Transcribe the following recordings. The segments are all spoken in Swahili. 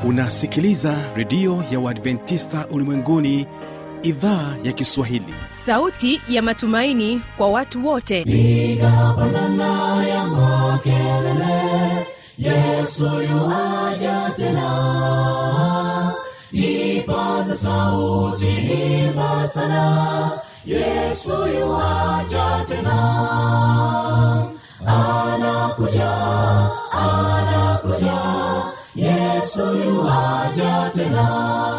Unasikiliza redio ya Waadventista Ulimwenguni, idhaa ya Kiswahili. Sauti ya matumaini kwa watu wote. Piga pandana ya makelele, Yesu yuaja tena. Ipaza sauti, imba sana, Yesu yuaja tena. Anakuja, anakuja, Yesu yuaja tena.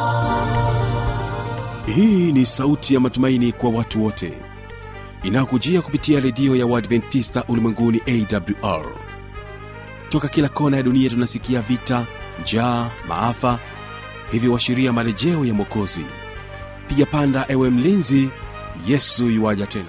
Hii ni sauti ya matumaini kwa watu wote, inakujia kupitia redio ya Waadventista Ulimwenguni AWR. Toka kila kona ya dunia tunasikia vita, njaa, maafa, hivyo washiria marejeo ya Mwokozi. Piga panda ewe mlinzi, Yesu yuaja tena.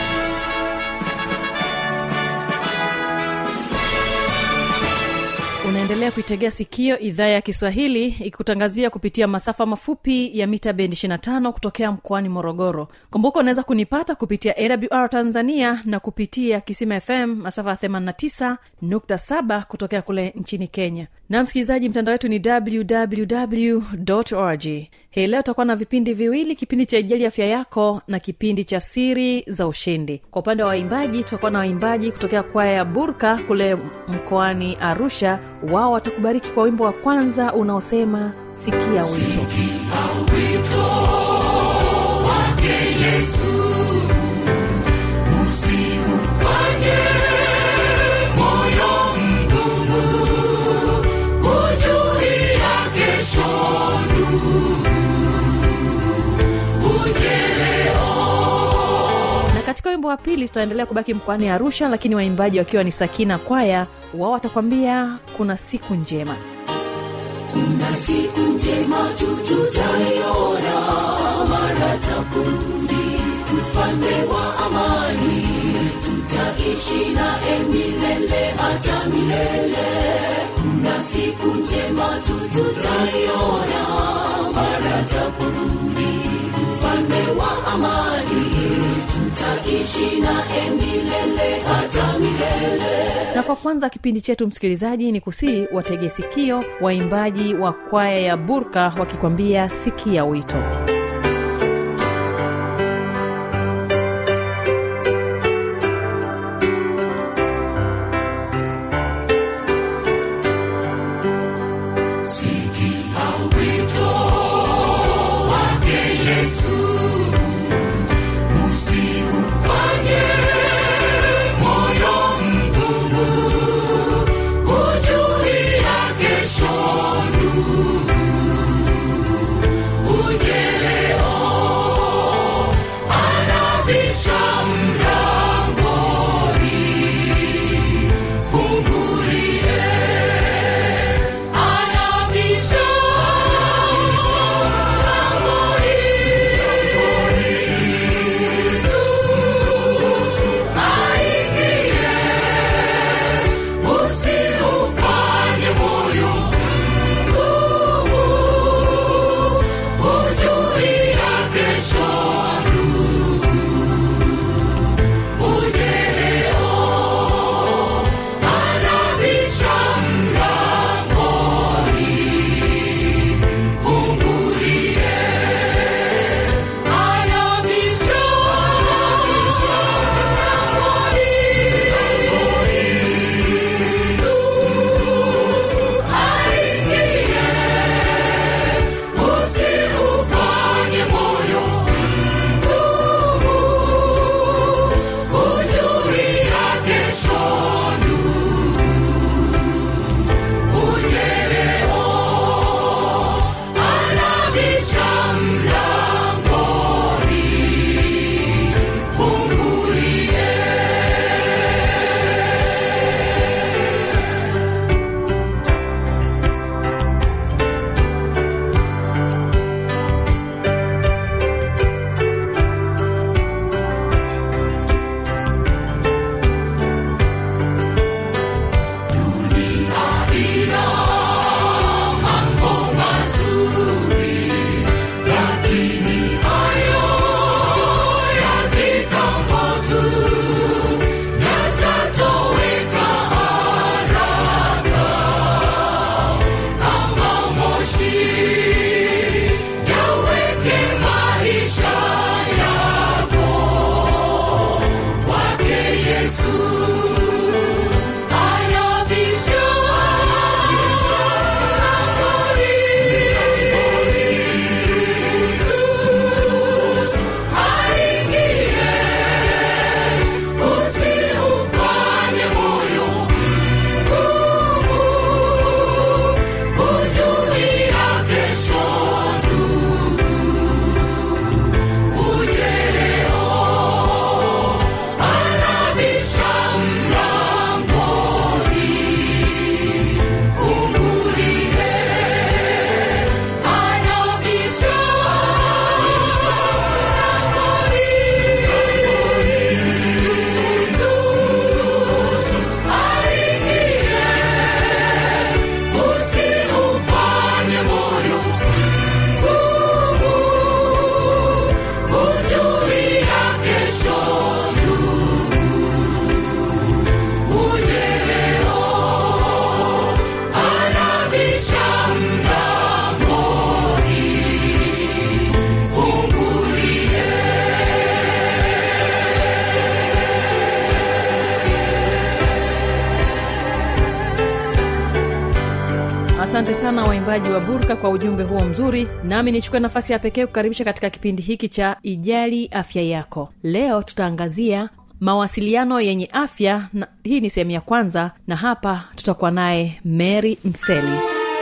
Unaendelea kuitegea sikio idhaa ya Kiswahili ikikutangazia kupitia masafa mafupi ya mita bendi 25 kutokea mkoani Morogoro. Kumbuka unaweza kunipata kupitia AWR Tanzania na kupitia Kisima FM masafa 89.7 kutokea kule nchini Kenya. Na msikilizaji, mtandao wetu ni www.org. Hii leo tutakuwa na vipindi viwili, kipindi cha Ijali Afya Yako na kipindi cha Siri za Ushindi. Kwa upande wa waimbaji, tutakuwa na waimbaji kutokea kwaya ya Burka kule mkoani Arusha. Wao watakubariki kwa wimbo wa kwanza unaosema Sikia Wito. Sikia wito wake Yesu, usikufanye moyo mgumu, ujui ya kesho uje leo. Na katika wimbo wa pili tutaendelea kubaki mkoani Arusha, lakini waimbaji wakiwa ni Sakina Kwaya. Wao watakwambia kuna siku njema. Kuna siku njema tutaiona, mara takurudi mfalme wa amani, tutaishi naye milele hata milele. Kuna siku njema tutaiona, mara takurudi mfalme wa amani, tutaishi naye milele hata milele. Na kwa kwanza kipindi chetu msikilizaji, ni kusii watege sikio waimbaji wa kwaya ya Burka wakikwambia Sikia Wito. Sikia wito wake Yesu, usikufanye moyo mgumu, ujui ya kesho uje leo. Anabisha mlangoni, fungulie. Anabisha mlangoni, aingie. Usiufanye moyo mgumu, ujui ya kesho uje leo. Anabisha mlangoni, fungulie. Anabisha mlangoni, aingie. Usiufanye moyo mgumu, ujui ya kesho uje leo. Anabisha mlangoni, fungulie. Dunia ina mambo mazuri, lakini hayo ya kitambo tu, yatatoweka haraka kama moshi Yesu anabisha Asante sana waimbaji wa Burka kwa ujumbe huo mzuri. Nami nichukue nafasi ya pekee kukaribisha katika kipindi hiki cha Ijali Afya Yako. Leo tutaangazia mawasiliano yenye afya na hii ni sehemu ya kwanza, na hapa tutakuwa naye Mary Mseli.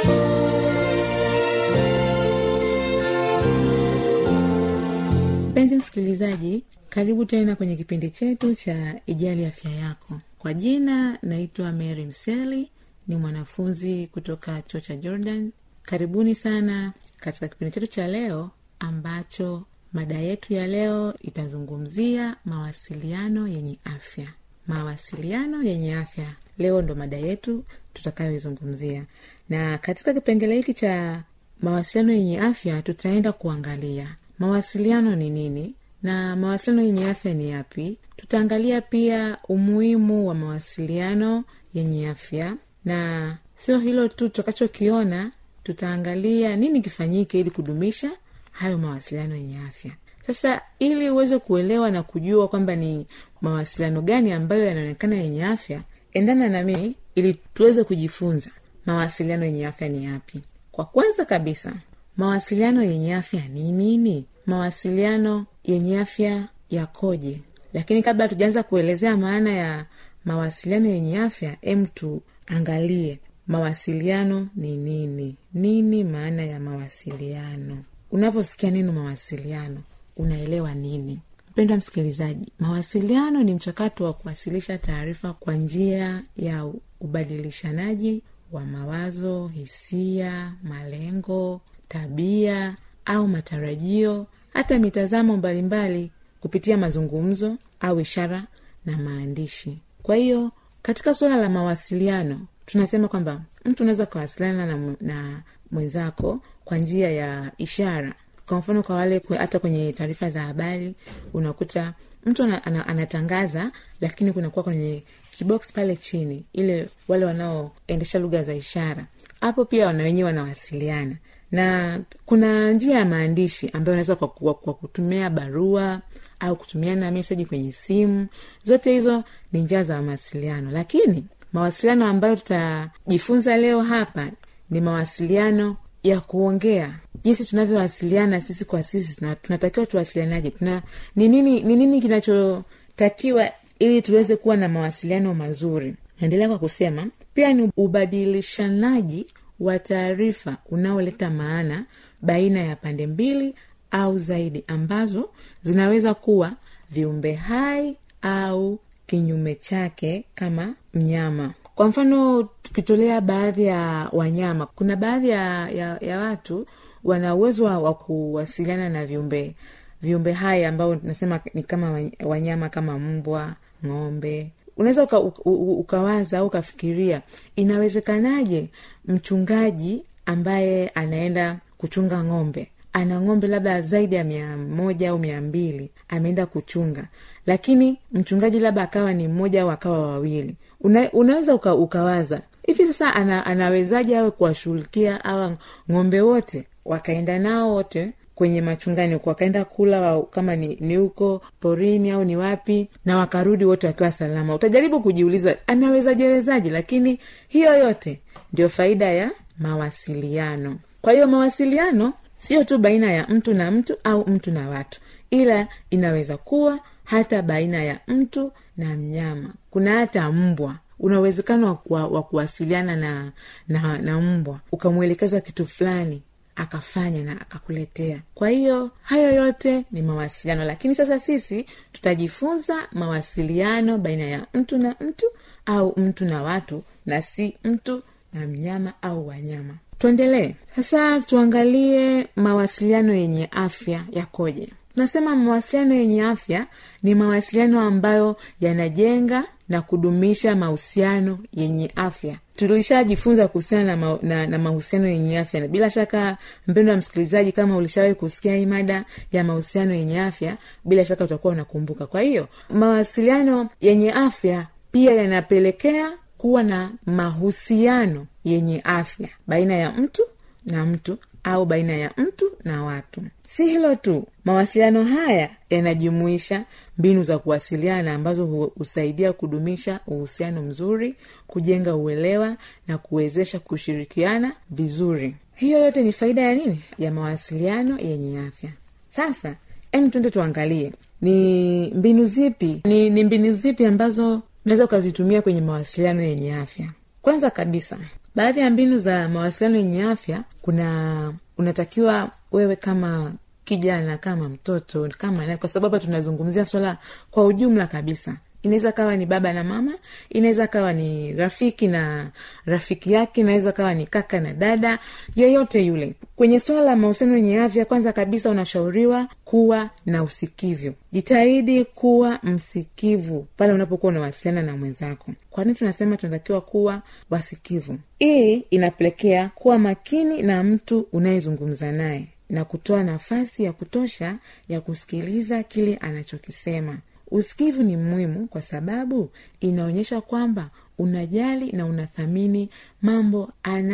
Mpenzi msikilizaji, karibu tena kwenye kipindi chetu cha Ijali Afya Yako. Kwa jina naitwa Mary Mseli, ni mwanafunzi kutoka chuo cha Jordan. Karibuni sana katika kipindi chetu cha leo, ambacho mada yetu ya leo itazungumzia mawasiliano yenye afya. Mawasiliano yenye afya leo ndo mada yetu tutakayoizungumzia. Na katika kipengele hiki cha mawasiliano yenye afya tutaenda kuangalia mawasiliano ni nini na mawasiliano yenye afya ni yapi. Tutaangalia pia umuhimu wa mawasiliano yenye afya, na sio hilo tu tutakachokiona, tutaangalia nini kifanyike ili kudumisha hayo mawasiliano yenye afya. Sasa ili uweze kuelewa na kujua kwamba ni mawasiliano gani ambayo yanaonekana yenye afya, endana na mimi ili tuweze kujifunza mawasiliano yenye afya ni yapi. Kwa kwanza kabisa, mawasiliano yenye afya ni nini? Mawasiliano yenye afya yakoje? Lakini kabla tujaanza kuelezea maana ya mawasiliano yenye afya, angalie mawasiliano ni nini. Nini maana ya mawasiliano? Unaposikia neno mawasiliano, unaelewa nini? Mpendwa msikilizaji, mawasiliano ni mchakato wa kuwasilisha taarifa kwa njia ya ubadilishanaji wa mawazo, hisia, malengo, tabia au matarajio, hata mitazamo mbalimbali kupitia mazungumzo au ishara na maandishi. Kwa hiyo katika suala la mawasiliano tunasema kwamba mtu anaweza kuwasiliana na mwenzako kwa njia ya ishara. Kwa mfano, kwa wale hata kwenye taarifa za habari unakuta mtu anatangaza, lakini kunakuwa kwenye kibox pale chini ile wale wanaoendesha lugha za ishara, hapo pia wenyewe wanawasiliana. Na kuna njia ya maandishi ambayo unaweza kwa kutumia barua au kutumiana message kwenye simu. Zote hizo ni njia za mawasiliano, lakini mawasiliano ambayo tutajifunza leo hapa ni mawasiliano ya kuongea. Jinsi tunavyowasiliana sisi kwa sisi, na tunatakiwa tuwasilianaje? Ni nini kinachotakiwa ili tuweze kuwa na mawasiliano mazuri? Naendelea kwa kusema pia ni ubadilishanaji wa taarifa unaoleta maana baina ya pande mbili au zaidi, ambazo zinaweza kuwa viumbe hai au kinyume chake kama mnyama. Kwa mfano, tukitolea baadhi ya wanyama, kuna baadhi ya watu wana uwezo wa kuwasiliana na viumbe hai ambao tunasema ni kama wanyama kama mbwa, ng'ombe. Unaweza ukawaza au ukafikiria inawezekanaje mchungaji ambaye anaenda kuchunga ng'ombe, ana ng'ombe labda zaidi ya 100 au 200 ameenda kuchunga, lakini mchungaji labda akawa ni mmoja au akawa wawili. Unaweza ukawaza hivi sasa anawezaje awe kuwashughulikia hawa ng'ombe wote, wakaenda nao wote kwenye machungani huko, wakaenda kula kama ni huko porini au ni wapi, na wakarudi wote wakiwa salama. Utajaribu kujiuliza anawezaje, lakini hiyo yote ndio faida ya mawasiliano. Kwa hiyo mawasiliano sio tu baina ya mtu na mtu au mtu na watu, ila inaweza kuwa hata baina ya mtu na mnyama. Kuna hata mbwa, unawezekano wa kuwasiliana na mbwa, ukamwelekeza kitu fulani akafanya na akakuletea. Kwa hiyo hayo yote ni mawasiliano, lakini sasa sisi tutajifunza mawasiliano baina ya mtu na mtu au mtu na watu, na si mtu na mnyama au wanyama. Tuendelee sasa, tuangalie mawasiliano yenye afya yakoje. Tunasema mawasiliano yenye afya ni mawasiliano ambayo yanajenga na kudumisha mahusiano yenye afya. Tulishajifunza kuhusiana na mahusiano yenye afya, na bila shaka mpendwa msikilizaji, kama ulishawahi kusikia hii mada ya mahusiano yenye afya, bila shaka utakuwa unakumbuka. Kwa hiyo mawasiliano yenye afya pia yanapelekea kuwa na mahusiano yenye afya baina ya mtu na mtu au baina ya mtu na watu. Si hilo tu, mawasiliano haya yanajumuisha mbinu za kuwasiliana ambazo husaidia kudumisha uhusiano mzuri, kujenga uelewa na kuwezesha kushirikiana vizuri. Hiyo yote ni faida ya nini? Ya mawasiliano yenye afya. Sasa twende tuangalie ni mbinu zipi ambazo unaweza ukazitumia kwenye mawasiliano yenye afya. Kwanza kabisa, baadhi ya mbinu za mawasiliano yenye afya, unatakiwa wewe kama kijana, kama mtoto, kwa sababu tunazungumzia swala kwa ujumla kabisa. Inaweza kawa ni baba na mama, inaweza kawa ni rafiki na rafiki yake, inaweza kawa ni kaka na dada, yeyote yule. Kwenye swala la mahusiano yenye afya, kwanza kabisa unashauriwa kuwa na usikivu. Jitahidi kuwa msikivu pale unapokuwa unawasiliana na mwenzako. Kwa nini tunasema tunatakiwa kuwa wasikivu? Hii inapelekea kuwa makini na mtu unayezungumza naye na kutoa nafasi ya kutosha ya kusikiliza kile anachokisema. Usikivu ni muhimu kwa sababu inaonyesha kwamba unajali na unathamini mambo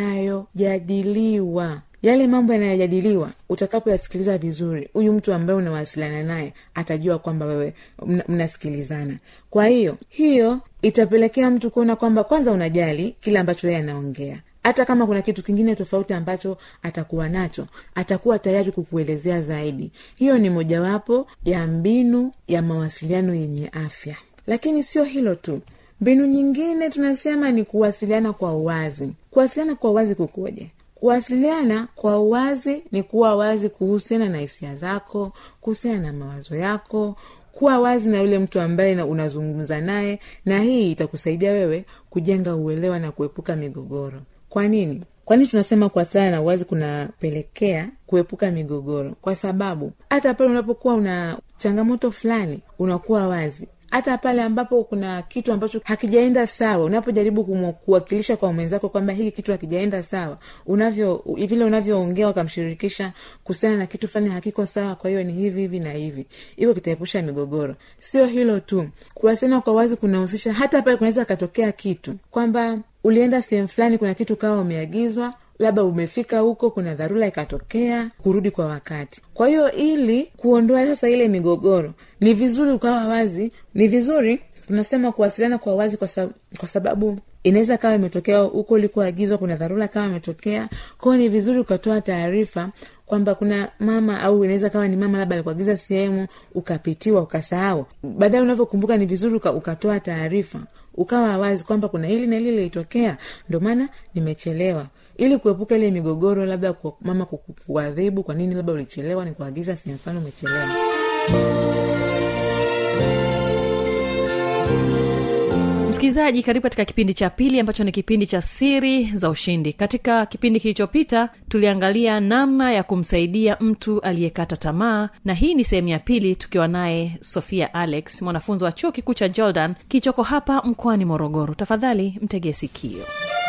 anayojadiliwa. Yale mambo yanayojadiliwa, utakapoyasikiliza vizuri, huyu mtu ambaye unawasiliana naye atajua kwamba wewe mnasikilizana. Kwa hiyo itapelekea mtu kuona kwamba kwanza unajali kile ambacho yeye anaongea. Hata kama kuna kitu kingine tofauti ambacho atakuwa nacho, atakuwa tayari kukuelezea zaidi. Hiyo ni mojawapo ya mbinu ya mawasiliano yenye afya. Lakini sio hilo tu. Mbinu nyingine tunasema ni kuwasiliana kwa uwazi. Kuwasiliana kwa uwazi kukoje? Kuwasiliana kwa uwazi ni kuwa wazi kuhusiana na hisia zako, kuhusiana na mawazo yako, kuwa wazi na yule mtu ambaye unazungumza naye, na hii itakusaidia wewe kujenga uelewa na kuepuka migogoro. Kwa nini tunasema kuwasiliana na uwazi kunapelekea kuepuka migogoro? Kwa sababu hata pale unapokuwa una changamoto fulani, unakuwa wazi. Hata pale ambapo kuna kitu ambacho hakijaenda sawa, unapojaribu kuwakilisha kwa mwenzako kwamba hiki kitu hakijaenda sawa, vile unavyoongea ukamshirikisha kuhusiana na kitu fulani hakiko sawa, kwa hiyo ni hivi na hivi, hiyo kitaepusha migogoro. Sio hilo tu, kuwasiliana kwa wazi kunahusisha hata pale kunaweza katokea kitu kwamba ulienda sehemu fulani, kuna kitu kawa umeagizwa, labda umefika huko, kuna dharura ikatokea, kurudi kwa wakati. Kwa hiyo ili kuondoa sasa ile migogoro, ni vizuri ukawa wazi. Ni vizuri tunasema kuwasiliana kwa wazi kwa sababu inaweza kawa imetokea huko ulikoagizwa, kuna dharura kawa imetokea. Kwa hiyo ni vizuri ukatoa taarifa kwamba kuna mama, au inaweza kawa ni mama labda alikuagiza sehemu ukapitiwa ukasahau. Baadaye unavyokumbuka ni vizuri ukatoa taarifa, ukawa wazi kwamba kuna hili na hili lilitokea, ndio maana nimechelewa, ili kuepuka ile migogoro, labda kwa mama kukuadhibu kwa nini labda ulichelewa, ni kuagiza sehemu fulani umechelewa. Msikilizaji, karibu katika kipindi cha pili ambacho ni kipindi cha siri za ushindi. Katika kipindi kilichopita tuliangalia namna ya kumsaidia mtu aliyekata tamaa, na hii ni sehemu ya pili tukiwa naye Sofia Alex, mwanafunzi wa Chuo Kikuu cha Jordan kilichoko hapa mkoani Morogoro. Tafadhali mtegee sikio.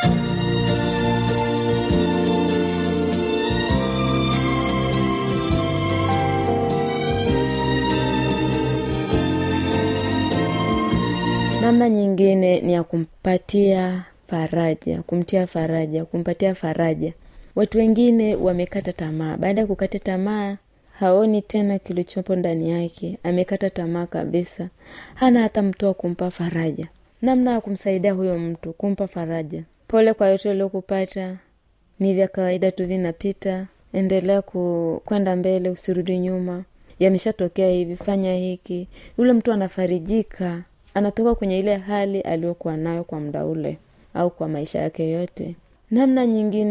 Namna nyingine ni ya kumpatia faraja, kumpatia faraja. Watu wengine wamekata tamaa. Baada ya kukata tamaa haoni tena kilichopo ndani yake, amekata tamaa kabisa, hana hata mtu wa kumpa faraja. Namna ya kumsaidia huyo mtu, kumpa faraja: pole kwa yote uliyokupata, ni vya kawaida tu, vinapita, endelea kwenda mbele, usirudi nyuma, yameshatokea hivi, fanya hiki. Yule mtu anafarijika, anatoka kwenye ile hali aliyokuwa nayo kwa muda ule au kwa maisha yake yote. Namna nyingine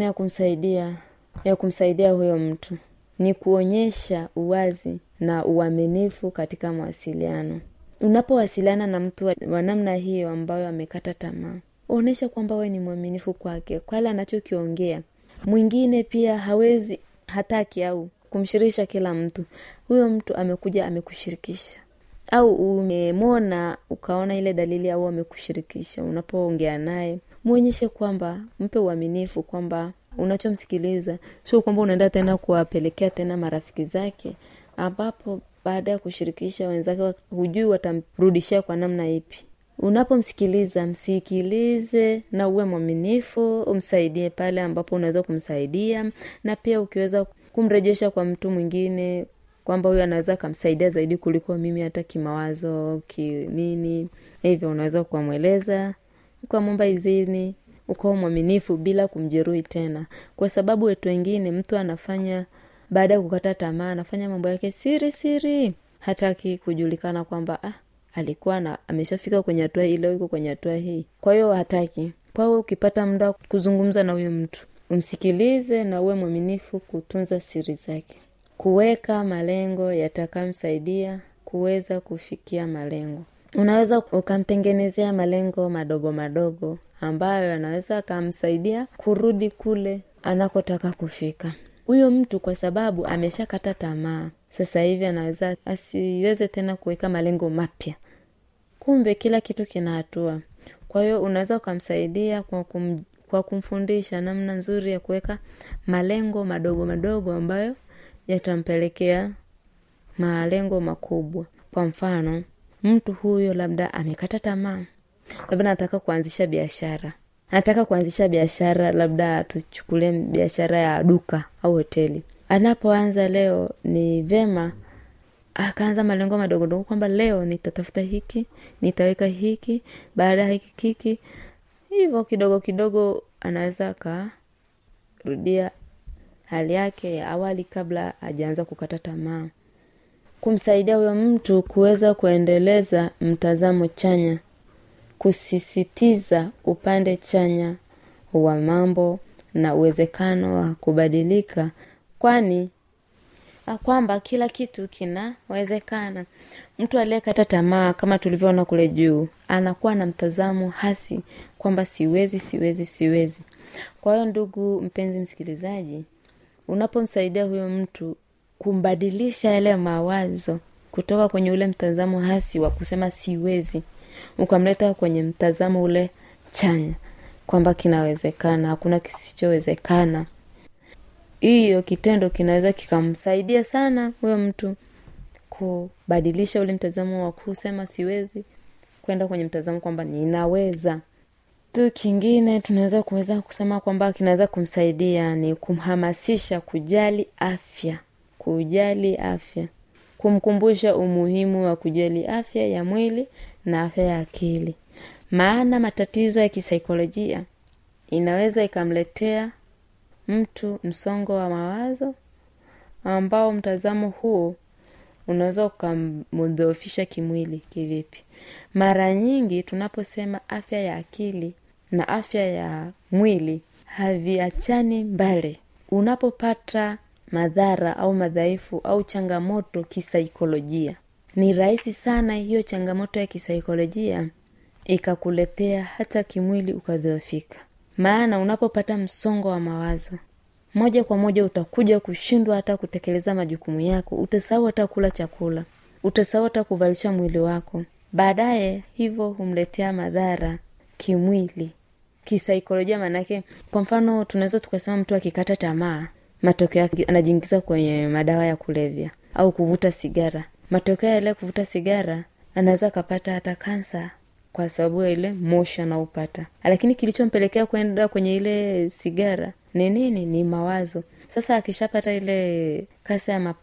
ya kumsaidia huyo mtu ni kuonyesha uwazi na uaminifu katika mawasiliano. Unapowasiliana na mtu wa namna hiyo ambayo amekata tamaa, onyesha kwamba wewe ni mwaminifu kwake, kwa yale anachokiongea. Mwingine pia hawezi, hataki au kumshirikisha kila mtu. Huyo mtu amekuja amekushirikisha, au umemwona ukaona ile dalili, au amekushirikisha, unapoongea naye muonyeshe kwamba, mpe uaminifu kwamba unachomsikiliza, sio kwamba unaenda tena kuwapelekea tena marafiki zake, ambapo baada ya kushirikisha wenzake hujui watamrudishia kwa namna ipi. Unapomsikiliza, msikilize na uwe mwaminifu, umsaidie pale ambapo unaweza kumsaidia, na pia ukiweza kumrejesha kwa mtu mwingine kwamba huyu anaweza kumsaidia zaidi kuliko mimi, hata kimawazo, nini hivyo, unaweza kumweleza, kumwomba idhini, ukawa mwaminifu bila kumjeruhi tena. Kwa sababu watu wengine, mtu anafanya baada ya kukata tamaa, anafanya mambo yake siri, hataki kujulikana kwamba alikuwa ameshafika kwenye hatua ile, yuko kwenye hatua hii. Kwa hiyo hataki. Kwa hiyo ukipata muda kuzungumza na huyo mtu, umsikilize na uwe mwaminifu kutunza siri zake. Kuweka malengo yatakamsaidia kuweza kufikia malengo. Unaweza ukamtengenezea malengo madogo madogo ambayo yanaweza kumsaidia kurudi kule anakotaka kufika. Huyo mtu kwa sababu ameshakata tamaa, sasa hivi anaweza asiweze tena kuweka malengo mapya. Kumbe kila kitu kina hatua. Kwa hiyo unaweza kumsaidia kwa kumfundisha namna nzuri ya kuweka malengo madogo madogo ambayo yatampelekea malengo makubwa. Kwa mfano, mtu huyo labda amekata tamaa, labda anataka kuanzisha biashara, labda tuchukulie biashara ya duka au hoteli. Anapoanza leo, ni vema akaanza malengo madogo madogo kwamba leo nitatafuta hiki, nitaweka hiki, baada ya hiki. Hivyo kidogo kidogo anaweza akarudia hali yake ya awali kabla hajaanza kukata tamaa. Kumsaidia huyo mtu kuweza kuendeleza mtazamo chanya, kusisitiza upande chanya wa mambo na uwezekano wa kubadilika, kwani kwamba kila kitu kinawezekana. Mtu aliyekata tamaa, kama tulivyoona kule juu, anakuwa na mtazamo hasi kwamba siwezi. Kwa hiyo ndugu mpenzi msikilizaji, unapomsaidia huyo mtu kumbadilisha yale mawazo kutoka kwenye ule mtazamo hasi wa kusema siwezi, ukamleta kwenye mtazamo ule chanya kwamba kinawezekana, hakuna kisichowezekana, hiyo kitendo kinaweza kikamsaidia sana huyo mtu kubadilisha ule mtazamo wa kusema siwezi kwenda kwenye mtazamo kwamba ninaweza. Kitu kingine tunaweza kusema kwamba kinaweza kumsaidia ni kumhamasisha kujali afya. Kumkumbusha umuhimu wa kujali afya ya mwili na afya ya akili. Maana matatizo ya kisaikolojia inaweza ikamletea mtu msongo wa mawazo, ambao mtazamo huo unaweza ukamdhoofisha kimwili. Kivipi? Mara nyingi tunaposema afya ya akili na afya ya mwili haviachani mbali. Unapopata madhara au madhaifu au changamoto kisaikolojia, ni rahisi sana hiyo changamoto ya kisaikolojia ikakuletea hata kimwili ukadhoofika. Maana unapopata msongo wa mawazo, moja kwa moja utakuja kushindwa hata kutekeleza majukumu yako, utasahau hata kula chakula, utasahau hata kuvalisha mwili wako. Baadaye hivyo humletea madhara kimwili, kisaikolojia. Manake kwa mfano tunaweza tukasema mtu akikata tamaa, matokeo yake anajiingiza kwenye madawa ya kulevya au kuvuta sigara. Matokeo ya ile kuvuta sigara, anaweza kupata hata kansa kwa sababu ya ile moshi anaopata. Lakini kilichompelekea kwenda kwenye ile sigara ni nini? Ni mawazo. Sasa akishapata ile kansa ya mapafu,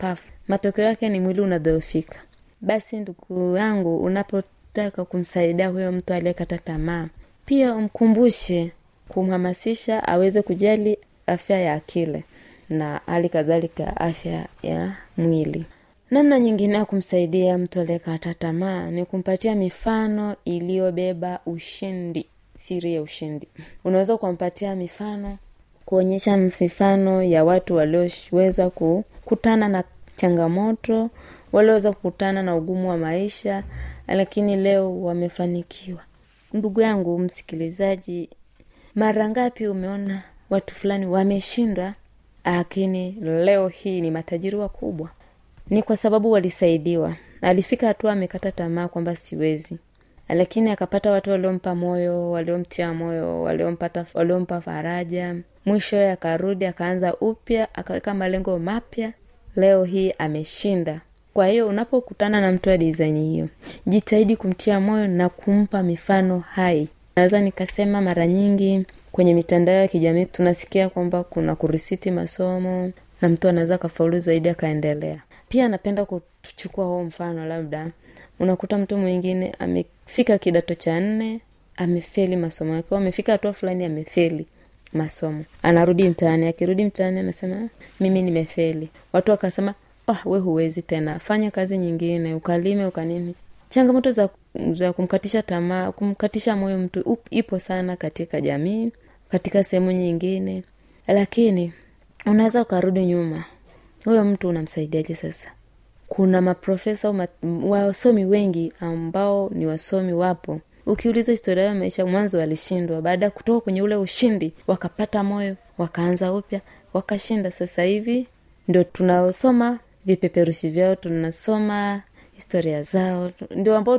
matokeo yake ni mwili unadhoofika. Basi ndugu yangu, unapotaka kumsaidia huyo mtu aliyekata tamaa, pia umkumbushe, kumhamasisha aweze kujali afya ya akili na hali kadhalika afya ya mwili. Namna nyingine ya kumsaidia mtu aliyekata tamaa ni kumpatia mifano iliyobeba ushindi, siri ya ushindi. Unaweza kumpatia mifano, kuonyesha mifano ya watu walioweza kukutana na changamoto, walioweza kukutana na ugumu wa maisha, lakini leo wamefanikiwa. Ndugu yangu msikilizaji, mara ngapi umeona watu fulani wameshindwa, lakini leo hii ni matajiri wakubwa? Ni kwa sababu walisaidiwa. Alifika hatua amekata tamaa kwamba siwezi, lakini akapata watu waliompa moyo, waliomtia moyo, waliompa faraja. Mwisho akarudi, akaanza upya, akaweka malengo mapya. Leo hii ameshinda. Kwa hiyo unapokutana na mtu wa design hiyo, jitahidi kumtia moyo na kumpa mifano hai. Naweza nikasema mara nyingi kwenye mitandao ya kijamii tunasikia kwamba kuna kurisiti masomo na mtu anaweza kafaulu zaidi akaendelea. Pia napenda kuchukua huo mfano, labda unakuta mtu mwingine amefika kidato cha 4, amefeli masomo yake, amefika hatua fulani amefeli masomo. Anarudi mtaani, akirudi mtaani anasema mimi nimefeli. Watu wakasema, wewe huwezi tena, fanya kazi nyingine, ukalime, ukanini. Changamoto za kumkatisha tamaa, kumkatisha moyo mtu ipo sana katika jamii, katika sehemu nyingine. Lakini unaweza ukarudi nyuma. Huyo mtu unamsaidiaje sasa? Kuna maprofesa wasomi wengi ambao ni wasomi wapo. Ukiuliza historia ya maisha, mwanzo walishindwa, baada kutoka kwenye ule ushindi wakapata moyo, wakaanza upya, wakashinda. Sasa hivi ndio tunasoma vipeperushi vyao, tunasoma historia zao, ndio ambao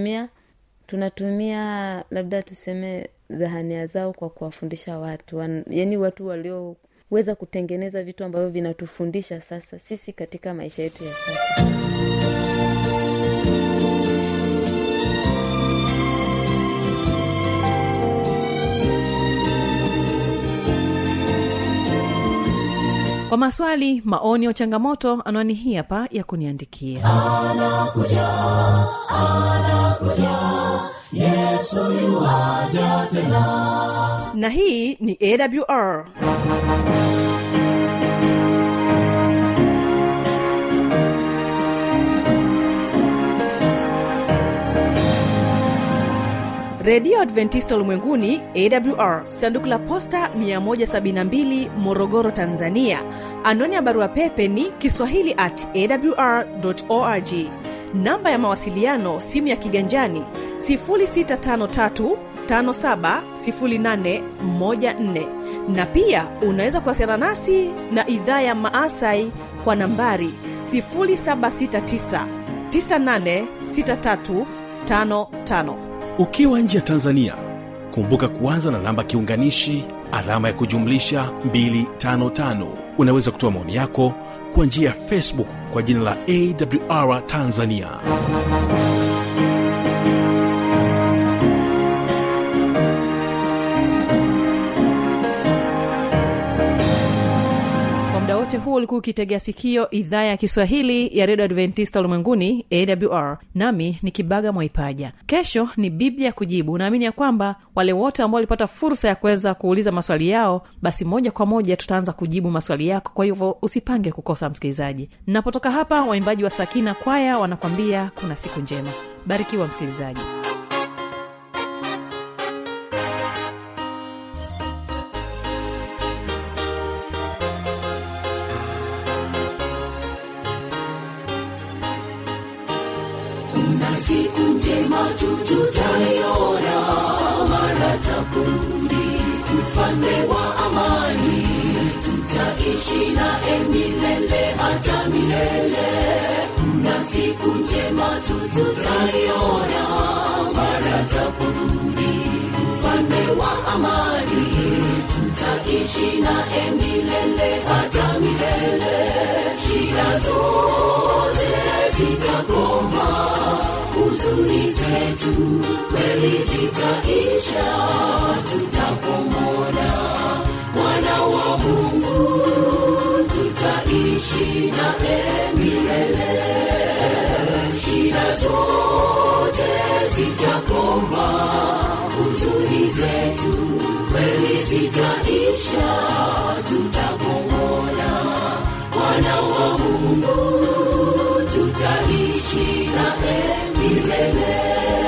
tunatumia labda tuseme dhahania zao kwa kuwafundisha watu. Yaani watu walioweza kutengeneza vitu ambavyo vinatufundisha sasa sisi katika maisha yetu ya sasa. Kwa maswali, maoni au changamoto, anwani hii hapa ya kuniandikia. Anakuja, Yesu yuaja tena. Na hii ni AWR. Radio Adventista Ulimwenguni AWR, sanduku la posta 172, Morogoro, Tanzania. Anwani ya barua pepe ni kiswahili@awr.org. Namba ya mawasiliano, simu ya kiganjani 0653570814. Na pia unaweza kuwasiliana nasi na idhaa ya Maasai kwa nambari 0769986355. Ukiwa nje ya Tanzania, kumbuka kuanza na namba kiunganishi alama ya kujumlisha 255. Unaweza kutoa maoni yako kwa njia ya Facebook kwa jina la AWR Tanzania. Huu ulikuwa ukitegea sikio idhaa ya Kiswahili ya Radio Adventista Ulimwenguni AWR. Nami ni Kibaga Mwaipaja. Kesho ni Biblia kujibu. Naamini ya kwamba wale wote ambao walipata fursa ya kuweza kuuliza maswali yao, basi moja kwa moja tutaanza kujibu maswali yako. Kwa hivyo usipange kukosa, msikilizaji. Ninapotoka hapa, waimbaji wa Sakina Kwaya wanakwambia kuna siku njema. Barikiwa msikilizaji. Siku njema tutaiona mara takurudi, mfalme wa amani, tutaishi naye milele hata milele. Kuna siku njema tutaiona mara takurudi, mfalme wa amani, tutaishi naye milele hata milele. Shida zote zitakoma, huzuni zetu kweli zitaisha, tutapomona Mwana wa Mungu tutaishi tutaishi naye milele. Shida zote zitakoma, huzuni zetu kweli zitaisha, tutapomwona Mwana wa Mungu, tutaishi naye milele.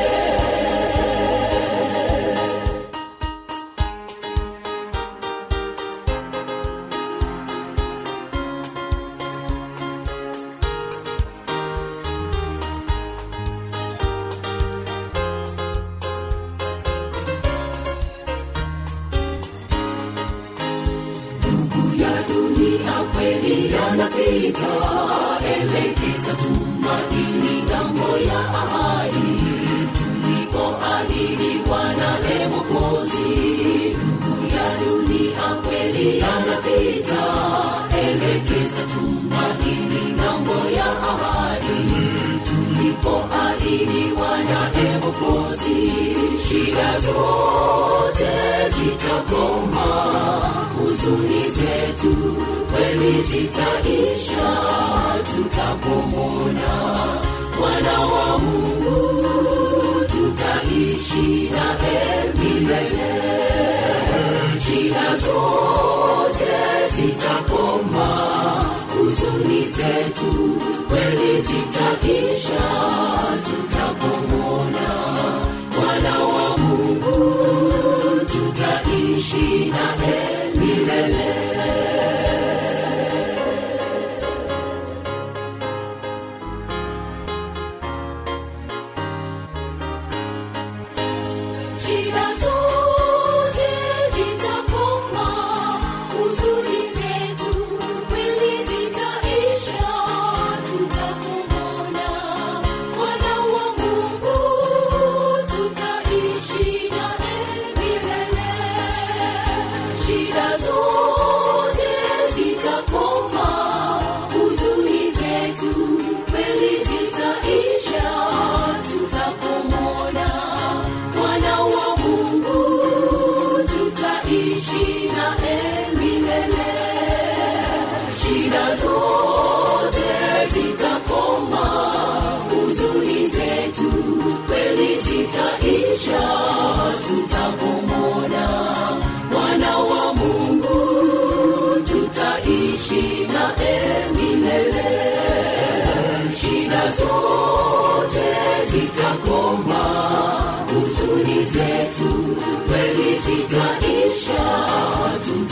Kweli yanapita, elekeza tumaini ngambo ya ahadi, tulipoahidiwa naye Mwokozi. Ndugu ya dunia kweli yanapita, elekeza tumaini ngambo ya ahadi, tulipoahidiwa naye Mwokozi. Shida zote zitakoma, huzuni zetu kweli zitaisha, tutapomwona Mwana wa Mungu, tutaishi naye milele. Shida zote zitakoma, huzuni zetu kweli zitaisha, tutapomwona Mwana wa Mungu, tutaishi naye milele. Zitaisha, tutapomwona Mwana wa Mungu, tutaishi naye milele. Shida zote zitakoma, huzuni zetu kweli zitaisha,